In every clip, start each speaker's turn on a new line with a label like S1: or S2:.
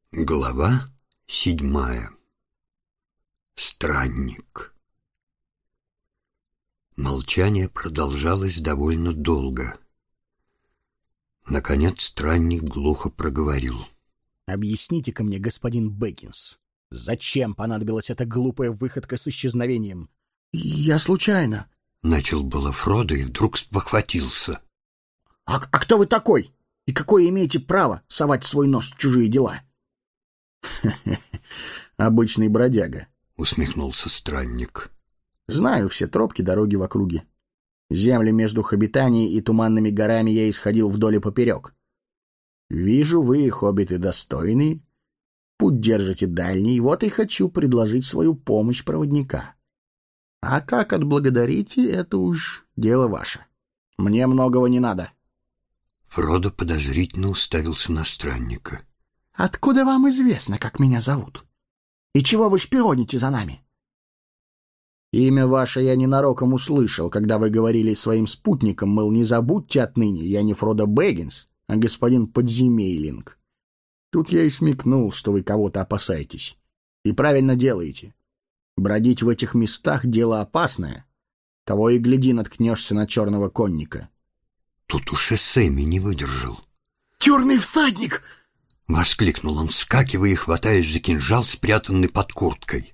S1: Глава 7. Странник. Молчание продолжалось довольно долго. Наконец странник глухо проговорил.
S2: «Объясните-ка мне, господин Бэггинс, зачем понадобилась эта глупая выходка с исчезновением?» «Я случайно»,
S1: — начал было Фродо и вдруг спохватился.
S2: А кто вы такой? И какое имеете право совать свой нос в чужие дела?» «Обычный бродяга»,
S1: — усмехнулся странник.
S2: «Знаю все тропки дороги в округе. Земли между Хоббитанией и Туманными горами я исходил вдоль и поперек. Вижу, вы, хоббиты, достойные. Путь держите дальний, вот и хочу предложить свою помощь проводника. А как отблагодарите, это уж дело ваше. Мне многого не надо».
S1: Фродо подозрительно уставился на странника.
S2: «Откуда вам известно, как меня зовут? И чего вы шпионите за нами?» «Имя ваше я ненароком услышал, когда вы говорили своим спутникам, мол, не забудьте отныне, я не Фродо Бэггинс, а господин Подземейлинг. Тут я и смекнул, что вы кого-то опасаетесь. И правильно делаете. Бродить в этих местах — дело опасное. Того и гляди, наткнешься на черного конника».
S1: Тут уж и Сэмми не выдержал.
S2: «Черный всадник!»
S1: — воскликнул он, вскакивая и хватаясь за кинжал, спрятанный под курткой.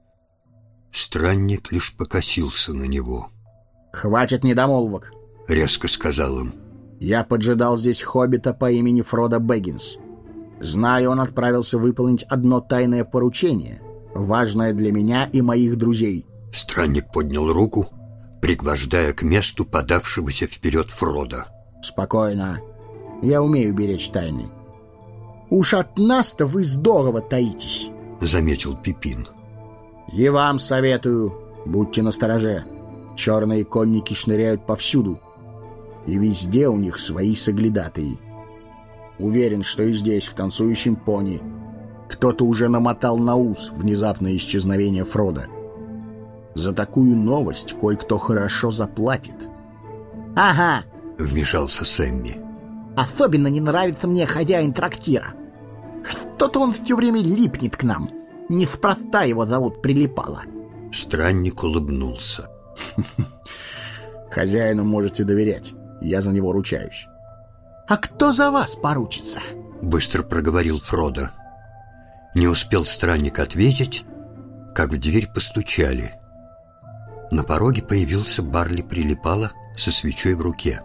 S1: Странник лишь покосился на него.
S2: «Хватит недомолвок»,
S1: — резко сказал он.
S2: «Я поджидал здесь хоббита по имени Фродо Бэггинс. Знаю, он отправился выполнить одно тайное поручение, важное для меня и моих друзей».
S1: Странник поднял руку, пригвождая к месту подавшегося вперед Фродо.
S2: «Спокойно. Я умею беречь тайны. Уж от нас-то вы здорово таитесь»,
S1: — заметил Пипин.
S2: «И вам советую, будьте настороже. Черные конники шныряют повсюду, и везде у них свои соглядатые. Уверен, что и здесь, в танцующем пони, кто-то уже намотал на ус внезапное исчезновение Фродо. За такую новость кое-кто хорошо заплатит». «Ага», —
S1: вмешался Сэмми.
S2: «Особенно не нравится мне хозяин трактира. Что-то он все время липнет к нам. Неспроста его зовут Прилипало».
S1: Странник улыбнулся.
S2: «Хозяину можете доверять. Я за него ручаюсь». «А кто за вас поручится?» —
S1: быстро проговорил Фродо. Не успел странник ответить, как в дверь постучали. На пороге появился Барли Прилипало со свечой в руке.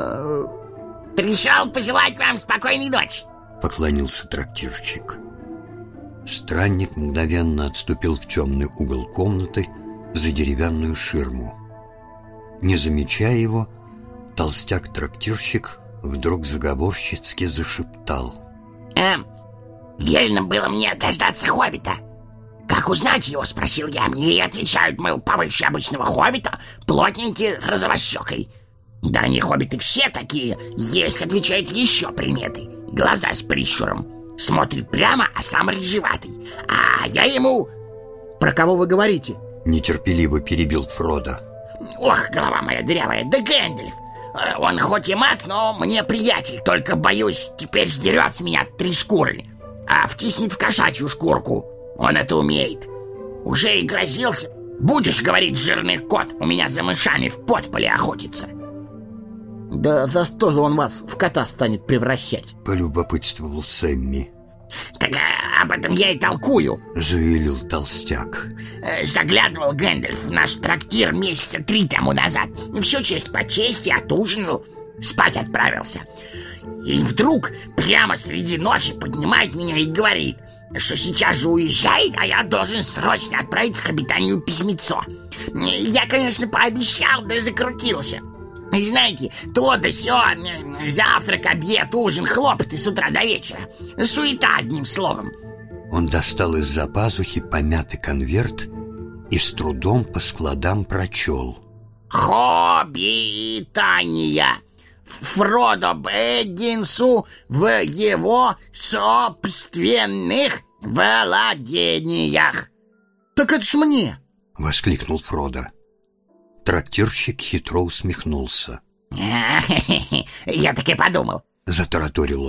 S3: «Пришел пожелать вам спокойной ночи»,
S1: — поклонился трактирщик. Странник мгновенно отступил в темный угол комнаты за деревянную ширму. Не замечая его, толстяк-трактирщик вдруг заговорщицки зашептал.
S3: Велено было мне дождаться хоббита. Как узнать его, спросил я. Мне и отвечают, мол, повыше обычного хоббита, плотненький, розовощекой. Да они хоббиты все такие. Есть, отвечают, еще приметы. Глаза с прищуром. Смотрит прямо, а сам рыжеватый. А я ему...
S2: «Про кого вы говорите?»
S1: — нетерпеливо перебил Фродо.
S3: «Ох, голова моя дырявая, да Гэндальф. Он хоть и маг, но мне приятель. Только, боюсь, теперь сдерет с меня 3 шкуры, а втиснет в кошачью шкурку. Он это умеет. Уже и грозился. Будешь, говорит жирный кот, у меня за мышами в подполе охотиться».
S2: «Да за что же он вас в кота станет превращать?»
S1: — полюбопытствовал Сэмми.
S3: «Так об этом я и толкую»,
S1: — заявил толстяк.
S3: «Заглядывал Гэндальф в наш трактир месяца 3 тому назад. Все честь по чести, отужинал, спать отправился. И вдруг прямо среди ночи поднимает меня и говорит, что сейчас же уезжает, а я должен срочно отправить в Хоббитанию письмецо. Я, конечно, пообещал, да закрутился. И знаете, то да сё, завтрак, обед, ужин, хлопоты с утра до вечера. Суета, одним словом».
S1: Он достал из-за пазухи помятый конверт и с трудом по складам прочел.
S3: «Хоббитания. Фродо Бэггинсу в его собственных владениях».
S2: «Так это ж мне!»
S1: — воскликнул Фродо. Трактирщик хитро усмехнулся.
S3: «Я так и подумал»,
S1: — затараторил он.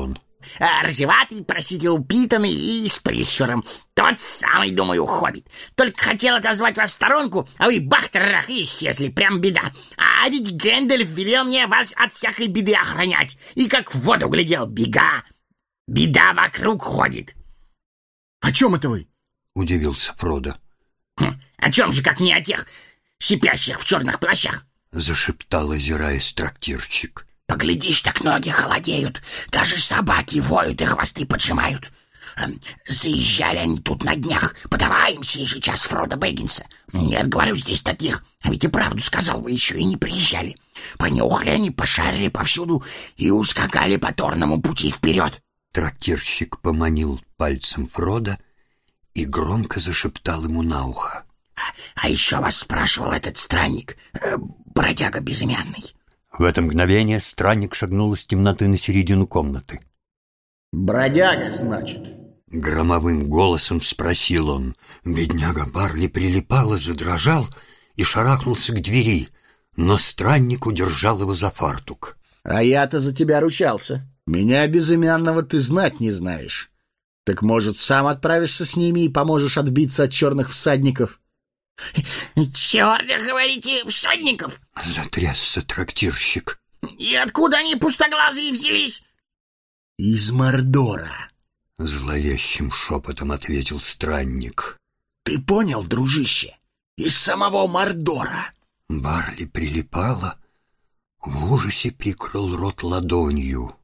S3: Рыжеватый, простите, упитанный и с прищуром. Тот самый, думаю, хоббит. Только хотел отозвать вас в сторонку, а вы бах-тарах и исчезли. Прям беда. А ведь Гэндальф велел мне вас от всякой беды охранять. И как в воду глядел, беда вокруг ходит.
S2: О чем это вы?
S1: Удивился Фродо.
S3: О чем же, как не о тех сипящих в черных плащах?
S1: Зашептал, озираясь, трактирщик.
S3: Поглядишь, так ноги холодеют, даже собаки воют и хвосты поджимают. Заезжали они тут на днях, подавай им сей же час Фродо Бэггинса. Нет, говорю, здесь таких, а ведь и правду сказал, вы еще и не приезжали. Понюхали они, пошарили повсюду и ускакали по торному пути вперед.
S1: Трактирщик поманил пальцем Фродо и громко зашептал ему на ухо.
S3: А еще вас спрашивал этот странник, бродяга безымянный.
S1: В это мгновение странник шагнул из темноты на середину комнаты.
S2: Бродяга, значит?
S1: Громовым голосом спросил он. Бедняга Барли прилипал и задрожал и шарахнулся к двери, но странник удержал его за фартук.
S2: А я-то за тебя ручался. Меня безымянного ты знать не знаешь. Так, может, сам отправишься с ними и поможешь отбиться от черных всадников?
S3: Черных, говорите, всадников?
S1: Затрясся трактирщик.
S3: И откуда они пустоглазые взялись?
S2: Из Мордора.
S1: Зловещим шепотом ответил странник.
S2: Ты понял, дружище? Из самого Мордора.
S1: Барли прилипала, в ужасе прикрыл рот ладонью.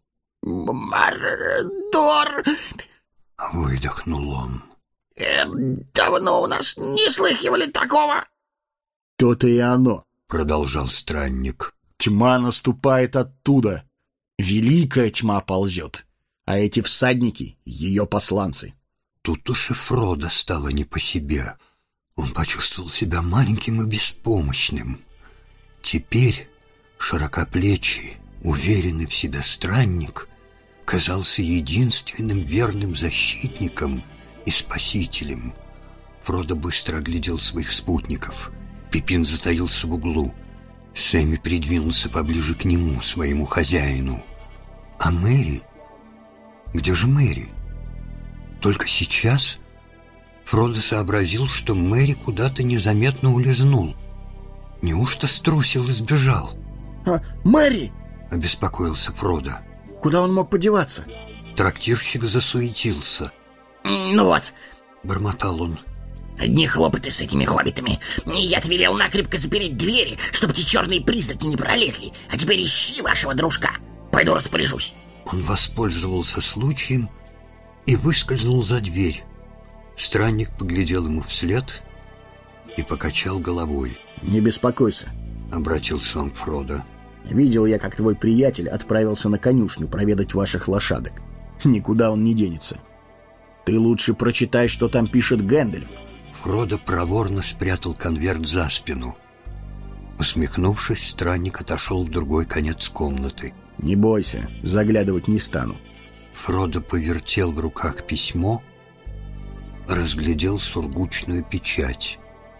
S3: Мордор!
S1: Выдохнул он.
S3: Давно у нас не слыхивали такого.
S2: То-то и оно,
S1: продолжал странник.
S2: Тьма наступает оттуда. Великая тьма ползет, а эти всадники — ее посланцы.
S1: Тут уж и Фродо стало не по себе. Он почувствовал себя маленьким и беспомощным. Теперь широкоплечий, уверенный в себе странник казался единственным верным защитником и спасителем. Фродо быстро оглядел своих спутников. Пипин затаился в углу. Сэмми придвинулся поближе к нему, своему хозяину. А Мэри? Где же Мэри? Только сейчас Фродо сообразил, что Мэри куда-то незаметно улизнул. Неужто струсил и сбежал?
S2: Мэри!
S1: — обеспокоился Фродо.
S2: Куда он мог подеваться?
S1: Трактирщик засуетился.
S3: Ну вот,
S1: — бормотал он.
S3: Одни хлопоты с этими хоббитами. Я-то велел накрепко запереть двери, чтобы эти черные призраки не пролезли. А теперь ищи вашего дружка. Пойду распоряжусь.
S1: Он воспользовался случаем и выскользнул за дверь. Странник поглядел ему вслед и покачал головой.
S2: «Не беспокойся»,
S1: — обратился он к Фродо.
S2: «Видел я, как твой приятель отправился на конюшню проведать ваших лошадок. Никуда он не денется. Ты лучше прочитай, что там пишет Гэндальф».
S1: Фродо проворно спрятал конверт за спину. Усмехнувшись, странник отошел в другой конец комнаты.
S2: «Не бойся, заглядывать не стану».
S1: Фродо повертел в руках письмо, разглядел сургучную печать.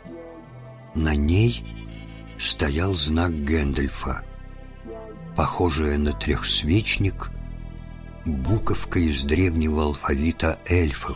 S1: На ней стоял знак Гэндальфа, похожая на трехсвечник, буковка из древнего алфавита эльфов.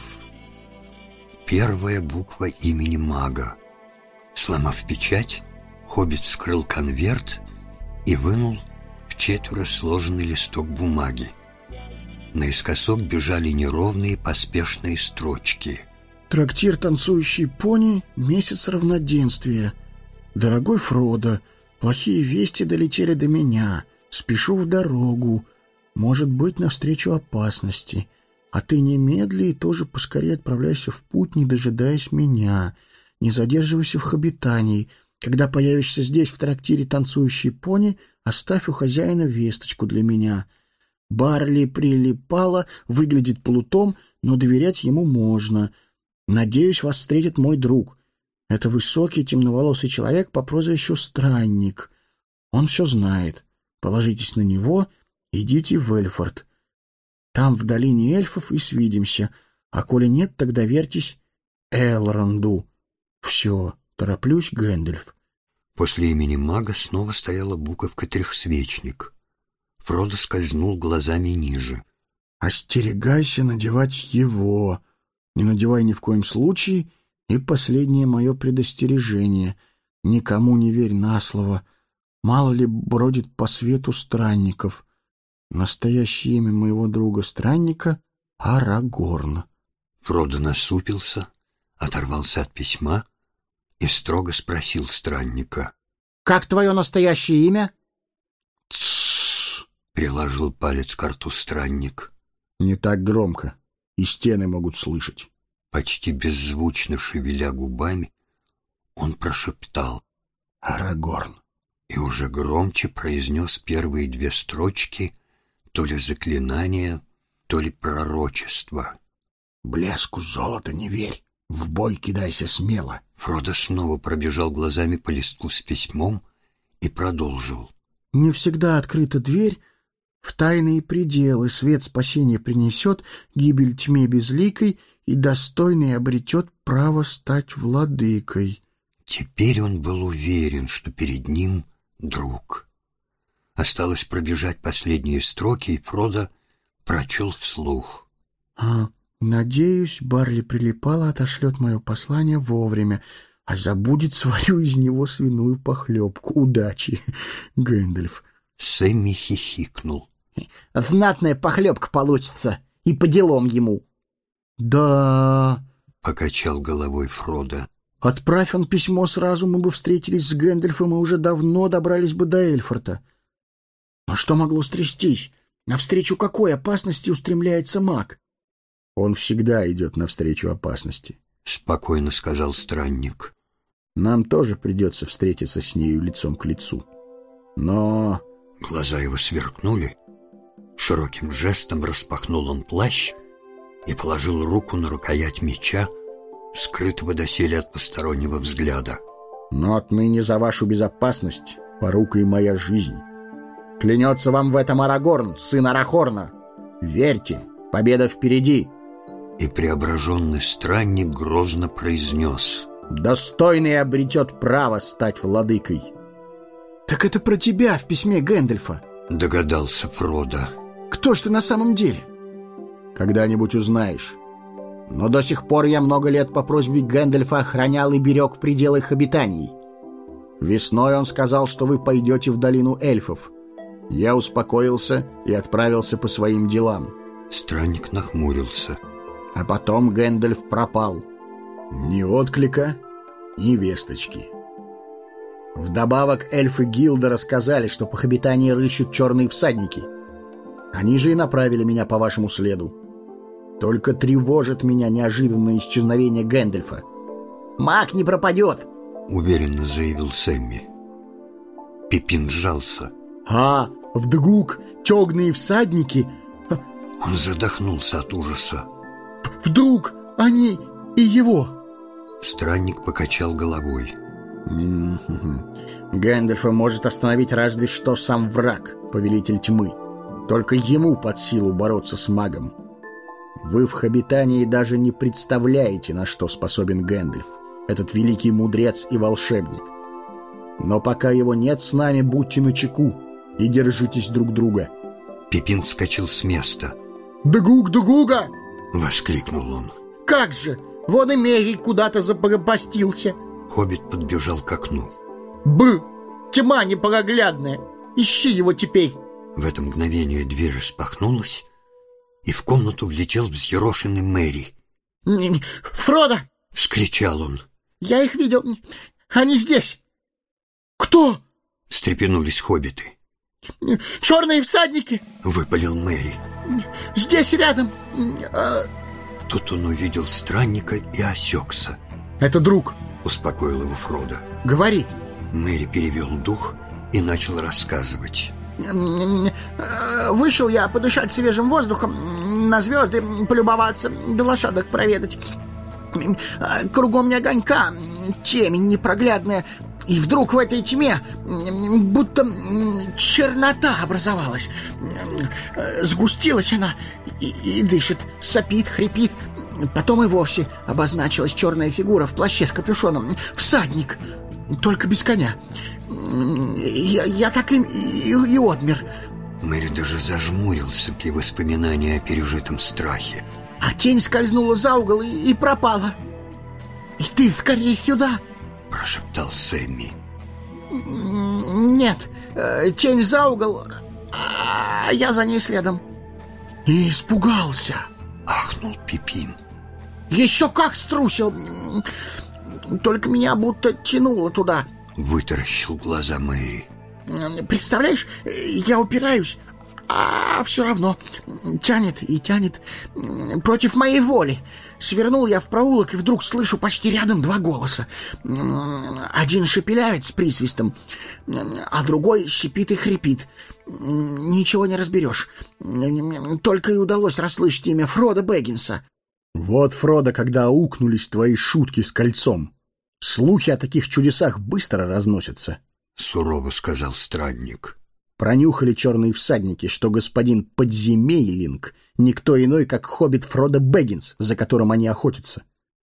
S1: Первая буква имени мага. Сломав печать, хоббит вскрыл конверт и вынул вчетверо сложенный листок бумаги. Наискосок бежали неровные поспешные строчки.
S2: «Трактир «Танцующий пони», месяц равноденствия. Дорогой Фродо, плохие вести долетели до меня. Спешу в дорогу. Может быть, навстречу опасности. А ты немедли и тоже поскорее отправляйся в путь, не дожидаясь меня. Не задерживайся в Хоббитании. Когда появишься здесь, в трактире «Танцующий пони», оставь у хозяина весточку для меня. Барли прилипала, выглядит плутом, но доверять ему можно. Надеюсь, вас встретит мой друг. Это высокий, темноволосый человек по прозвищу Странник. Он все знает. Положитесь на него, идите в Эльфорд. Там, в долине эльфов, и свидимся. А коли нет, тогда доверьтесь Элронду. Все, тороплюсь, Гэндальф».
S1: После имени мага снова стояла буковка «Трехсвечник». Фродо скользнул глазами ниже.
S2: Остерегайся надевать его. Не надевай ни в коем случае. И последнее мое предостережение. Никому не верь на слово. Мало ли бродит по свету странников. Настоящее имя моего друга-странника — Арагорн.
S1: Фродо насупился, оторвался от письма и строго спросил странника.
S2: «Как твое настоящее имя?»
S1: «Тссс!» — приложил палец к рту странник.
S2: «Не так громко, и стены могут слышать».
S1: Почти беззвучно шевеля губами, он прошептал
S2: «Арагорн»
S1: и уже громче произнес первые 2 строчки то ли заклинания, то ли пророчества.
S2: «Блеску золота не верь, в бой кидайся смело».
S1: Фродо снова пробежал глазами по листку с письмом и продолжил.
S2: «Не всегда открыта дверь в тайные пределы, свет спасения принесет, гибель тьме безликой, и достойный обретет право стать владыкой».
S1: Теперь он был уверен, что перед ним друг. Осталось пробежать последние строки, и Фродо прочел вслух.
S2: «Надеюсь, Барли Прилипала отошлет мое послание вовремя, а забудет свою из него свиную похлебку. Удачи, Гэндальф».
S1: Сэмми хихикнул.
S2: «Знатная похлебка получится, и по делам ему». «Да...»
S1: — покачал головой Фродо.
S2: «Отправь он письмо сразу, мы бы встретились с Гэндальфом и уже давно добрались бы до Эльфорта. Но что могло стрястись? Навстречу какой опасности устремляется маг?» «Он всегда идет навстречу опасности»,
S1: — спокойно сказал странник.
S2: «Нам тоже придется встретиться с нею лицом к лицу. Но...»
S1: Глаза его сверкнули. Широким жестом распахнул он плащ и положил руку на рукоять меча, скрытого доселе от постороннего взгляда.
S2: «Но отныне за вашу безопасность порука и моя жизнь. Клянется вам в этом Арагорн, сын Арахорна. Верьте, победа впереди».
S1: И преображенный странник грозно произнес:
S2: «Достойный обретет право стать владыкой». «Так это про тебя в письме Гэндальфа»,
S1: — догадался Фродо.
S2: «Кто ж ты на самом деле?» «Когда-нибудь узнаешь. Но до сих пор я много лет по просьбе Гэндальфа охранял и берег пределы их обитаний. Весной он сказал, что вы пойдете в долину эльфов. Я успокоился и отправился по своим делам».
S1: Странник нахмурился.
S2: А потом Гэндальф пропал. Ни отклика, ни весточки. Вдобавок эльфы гилда рассказали, что по их обитании рыщут черные всадники. Они же и направили меня по вашему следу. Только тревожит меня неожиданное исчезновение Гэндальфа. «Маг не пропадет»,
S1: — уверенно заявил Сэмми. Пипин сжался.
S2: «А вдруг темные всадники...»
S1: Он задохнулся от ужаса.
S2: «Вдруг они и его...»
S1: Странник покачал головой.
S2: «Гэндальфа может остановить разве что сам враг, повелитель тьмы. Только ему под силу бороться с магом. Вы в Хоббитании даже не представляете, на что способен Гэндальф, этот великий мудрец и волшебник. Но пока его нет с нами, будьте начеку и держитесь друг друга».
S1: Пипин вскочил с места.
S2: «Дгуг-дгуга!»
S1: — воскликнул он.
S2: «Как же! Вон и Мерри куда-то запропастился!»
S1: Хоббит подбежал к окну.
S2: Тьма непроглядная! Ищи его теперь!»
S1: В это мгновение дверь распахнулась, и в комнату влетел взъерошенный Мэри.
S2: «Фродо!»
S1: — вскричал он.
S2: «Я их видел! Они здесь!» «Кто?»
S1: — встрепенулись хоббиты.
S2: «Черные всадники!» —
S1: выпалил Мэри.
S2: «Здесь рядом!»
S1: Тут он увидел странника и осекся.
S2: «Это друг!»
S1: — успокоил его Фродо.
S2: «Говори!»
S1: Мэри перевел дух и начал рассказывать.
S2: «Вышел я подышать свежим воздухом, на звезды полюбоваться, да лошадок проведать. Кругом не огонька, темень непроглядная. И вдруг в этой тьме будто чернота образовалась. Сгустилась она и дышит, сопит, хрипит. Потом и вовсе обозначилась черная фигура в плаще с капюшоном. Всадник, только без коня. Я так и отмер.
S1: Мэри даже зажмурился при воспоминании о пережитом страхе.
S2: А тень скользнула за угол и пропала. И ты скорее сюда,
S1: прошептал Сэмми.
S2: Нет, тень за угол, а я за ней следом. И испугался,
S1: ахнул Пипин.
S2: Еще как струсил. Только меня будто тянуло туда.
S1: Вытаращил глаза Мэри.
S2: Представляешь, я упираюсь, а все равно тянет и тянет против моей воли. Свернул я в проулок и вдруг слышу почти рядом два голоса. Один шепелявит с присвистом, а другой шипит и хрипит. Ничего не разберешь. Только и удалось расслышать имя Фродо Бэггинса.
S4: Вот, Фродо, когда аукнулись твои шутки с кольцом. Слухи о таких чудесах быстро разносятся, —
S1: сурово сказал странник.
S4: Пронюхали черные всадники, что господин Подземейлинг никто иной, как хоббит Фродо Бэггинс, за которым они охотятся.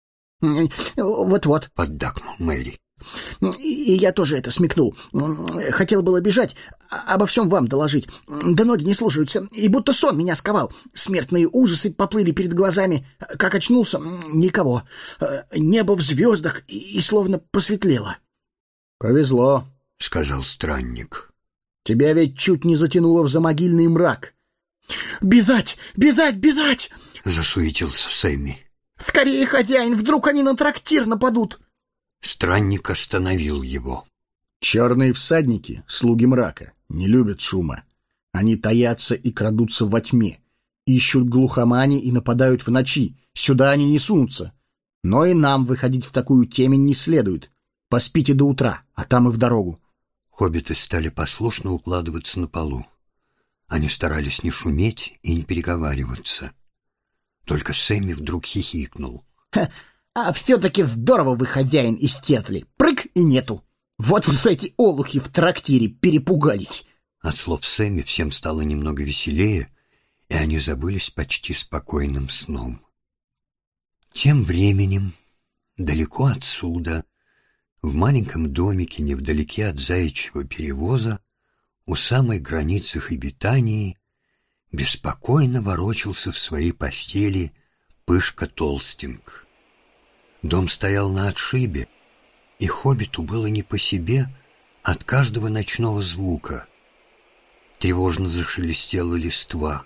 S2: Вот-вот,
S1: — поддакнул Мэри.
S2: И я тоже это смекнул. Хотел было бежать, обо всем вам доложить. Да ноги не слушаются, и будто сон меня сковал. Смертные ужасы поплыли перед глазами. Как очнулся, никого. Небо в звездах и словно посветлело.
S4: — Повезло, —
S1: сказал странник.
S4: — Тебя ведь чуть не затянуло в замогильный мрак.
S2: — Бежать, бежать, бежать!
S1: — засуетился Сэмми.
S2: — Скорее, хозяин, вдруг они на трактир нападут.
S1: Странник остановил его.
S4: Черные всадники, слуги мрака, не любят шума. Они таятся и крадутся во тьме, ищут глухомани и нападают в ночи. Сюда они не сунутся. Но и нам выходить в такую темень не следует. Поспите до утра, а там и в дорогу.
S1: Хоббиты стали послушно укладываться на полу. Они старались не шуметь и не переговариваться. Только Сэмми вдруг хихикнул.
S2: А все-таки здорово вы, хозяин, истетли. Прыг и нету. Вот эти олухи в трактире перепугались.
S1: От слов Сэмми всем стало немного веселее, и они забылись почти спокойным сном. Тем временем, далеко отсюда, в маленьком домике невдалеке от Заячьего перевоза, у самой границы Хоббитании, беспокойно ворочался в своей постели Пышка Толстинг. Дом стоял на отшибе, и хоббиту было не по себе от каждого ночного звука. Тревожно зашелестела листва,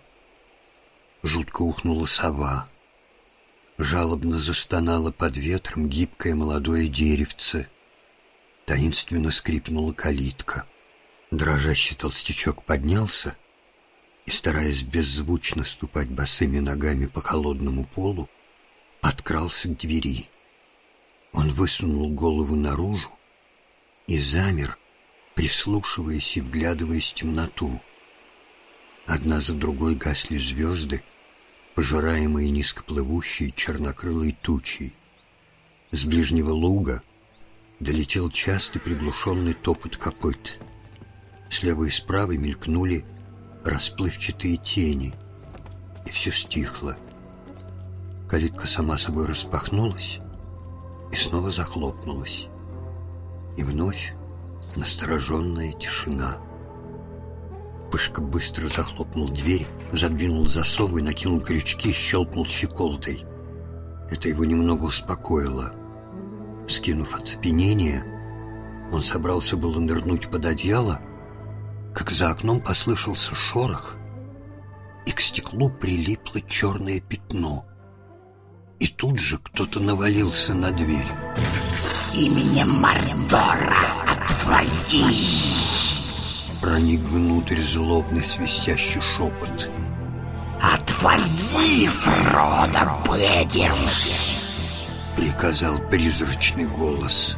S1: жутко ухнула сова, жалобно застонало под ветром гибкое молодое деревце, таинственно скрипнула калитка. Дрожащий толстячок поднялся и, стараясь беззвучно ступать босыми ногами по холодному полу, подкрался к двери. Он высунул голову наружу и замер, прислушиваясь и вглядываясь в темноту. Одна за другой гасли звезды, пожираемые низкоплывущей чернокрылой тучей. С ближнего луга долетел частый приглушенный топот копыт. Слева и справа мелькнули расплывчатые тени, и все стихло. Калитка сама собой распахнулась и снова захлопнулась. И вновь настороженная тишина. Пышка быстро захлопнул дверь, задвинул засовы, накинул крючки, щелкнул щеколдой. Это его немного успокоило. Скинув оцепенение, он собрался было нырнуть под одеяло, как за окном послышался шорох, и к стеклу прилипло черное пятно. И тут же кто-то навалился на дверь.
S3: «С именем Мордора отвори!»
S1: Проник внутрь злобный свистящий шепот.
S3: «Отвори, Фродо Бэггинс!»
S1: — приказал призрачный голос.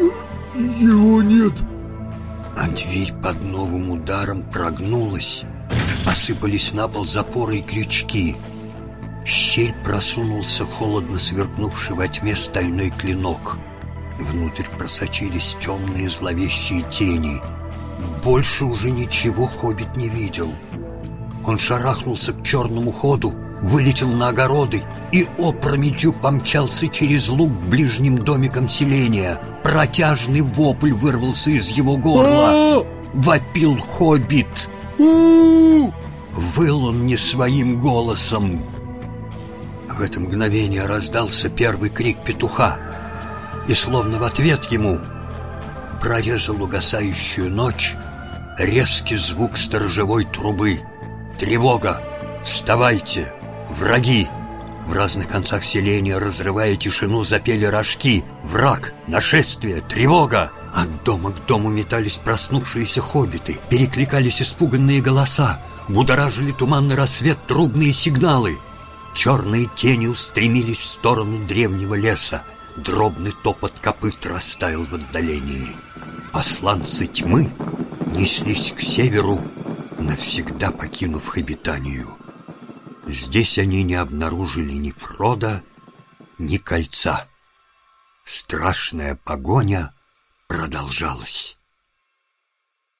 S4: Его нет.
S1: А дверь под новым ударом прогнулась. Посыпались на пол запоры и крючки. В щель просунулся холодно сверкнувший во тьме стальной клинок. Внутрь просочились темные зловещие тени. Больше уже ничего хоббит не видел. Он шарахнулся к черному ходу, вылетел на огороды и опрометью помчался через луг к ближним домикам селения. Протяжный вопль вырвался из его горла. Вопил хоббит. У-у-у!» Выл он не своим голосом. В это мгновение раздался первый крик петуха, и словно в ответ ему прорезал угасающую ночь резкий звук сторожевой трубы. «Тревога! Вставайте! Враги!» В разных концах селения, разрывая тишину, запели рожки. «Враг! Нашествие! Тревога!» От дома к дому метались проснувшиеся хоббиты, перекликались испуганные голоса, будоражили туманный рассвет трубные сигналы. Черные тени устремились в сторону древнего леса. Дробный топот копыт растаял в отдалении. Посланцы тьмы неслись к северу, навсегда покинув Хоббитанию. Здесь они не обнаружили ни Фродо, ни кольца. Страшная погоня продолжалась.